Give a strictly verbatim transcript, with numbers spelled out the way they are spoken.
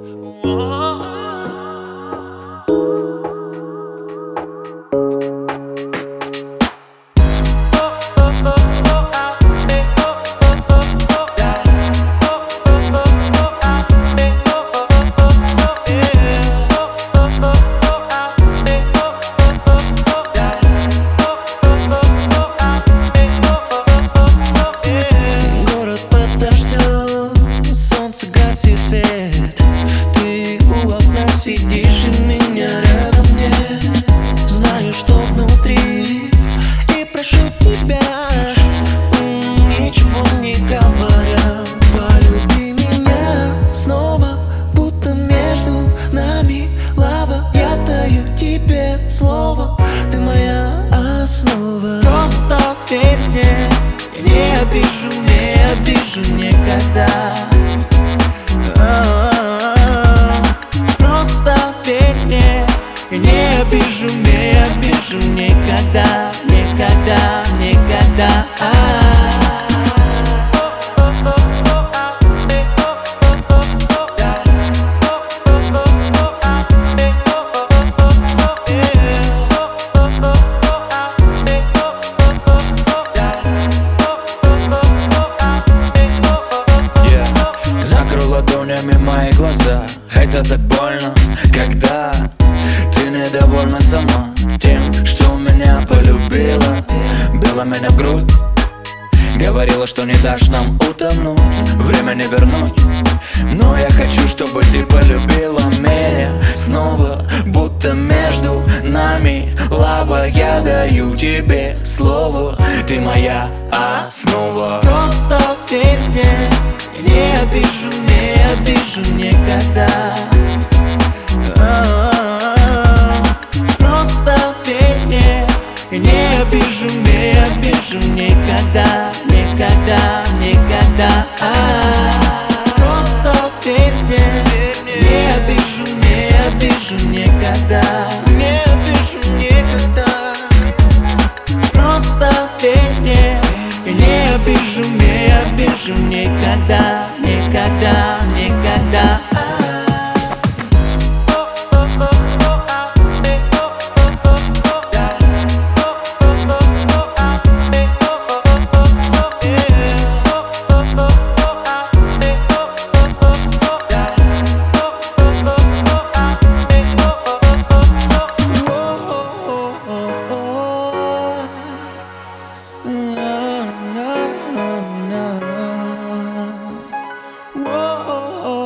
Сидишь и меня рядом нет. Знаю, что внутри, и прошу тебя, ничего не говоря, полюби меня снова, будто между нами лава. Я даю тебе слово, ты моя основа. Просто верь мне, я не обижу, не обижу никогда. Я не обижу, не обижу никогда, никогда, никогда. Закрой ладонями мои глаза. Это так больно, когда ты недовольна сама тем, что меня полюбила. Била меня в грудь, говорила, что не дашь нам утонуть, время не вернуть. Но я хочу, чтобы ты полюбила меня снова, будто между нами лава. Я даю тебе слово, ты моя основа. Просто верь мне, я не обижу, не обижу никогда. Просто верь мне, я не обижу, не обижу никогда, никогда, никогда. Просто верь мне, не обижу, не обижу никогда, не обижу никогда. Просто верь мне, я не обижу, не обижу никогда, никогда, никогда. Whoa.